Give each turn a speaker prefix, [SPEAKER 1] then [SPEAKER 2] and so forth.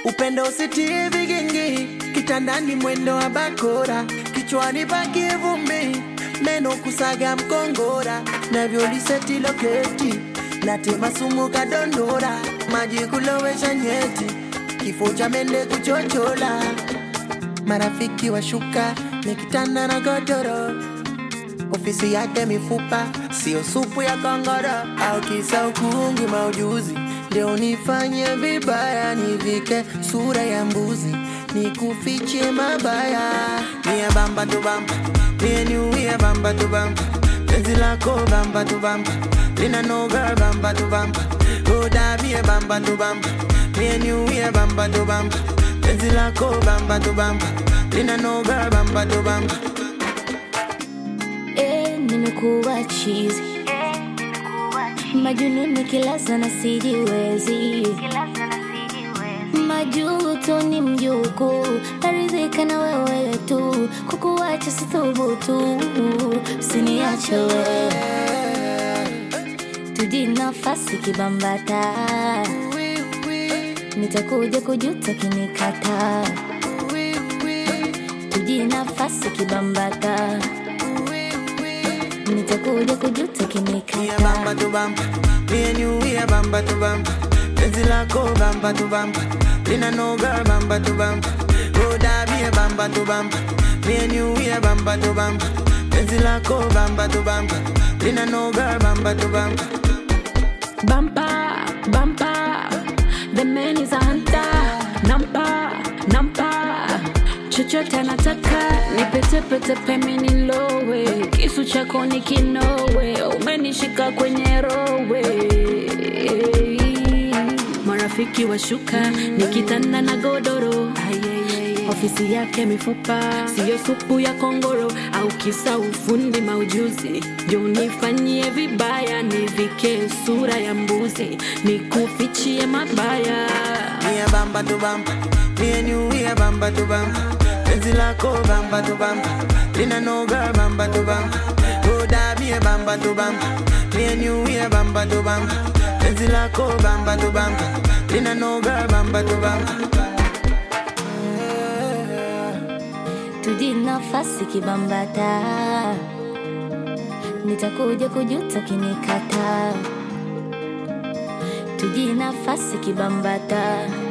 [SPEAKER 1] Upendo usitie vigingi, kitandani mwendo wa bakora, kichwani paki vumbi, meno kusaga mkongora, navyo liseti loketi, natema sumu kadondora, maji kulowesha nyeti, kifo cha mende kuchochola. Marafiki washuka, nikitanda na godoro, ofisi yake mifupa, sio supu ya kongoro, au kisa ukungi maujuzi, leo nifanye vibaya, nivike sura ya mbuzi, nikufiche mabaya. Mie bamba tu bamba, mie niuye bamba tu bamba, penzi lako bamba tu bamba, lina no girl bamba tu bamba, roda mie bamba tu bamba, mie niuye bamba tu bamba, penzi lako bamba tu bamba, lina no girl bamba tu bamba.
[SPEAKER 2] Nimekuwa cheesy, majununi kila sana sijiwezi, majuto ni mjuku, naridhika na wewe tu, kukuacha sithubutu, usiniache wewe, tuji nafasi kibambata, nitakuja kujuta kinikata, tuji nafasi kibambata, nitakuja kujuta kinikata.
[SPEAKER 1] Mie bamba tu bamba, mie niuye bamba tu bamba, penzi lako bamba tu bamba, lina no girl bamba tu bamba, roda mie bamba tu bamba, mie niuye bamba tu bamba, penzi lako bamba tu bamba, lina no girl bamba tu bamba.
[SPEAKER 3] Bamba, bamba, the man is a hunter. Nampa, nampa, chochote anataka, nipete pemi nilowe, kisu chako ni kinowe, umenishika kwenye rowe. Marafiki washuka, nikitanda na godoro, ofisi yake mifupa, sio supu ya kongoro, au kisa ufundi maujuzi, jo nifanyie vibaya, nivike sura ya mbuzi, nikufichie mabaya.
[SPEAKER 1] Mie bamba tu bamba, mie niuye bamba tu bamba, penzi lako bamba tu bamba, lina no girl bamba tu bamba, roda mie bamba tu bamba, mie niuye bamba tu bamba, penzi lako bamba tu bamba, lina no girl bamba tu bamba.
[SPEAKER 2] Tuji nafasi kibambata, nitakuja kujuta kinikata, tuji nafasi kibambata.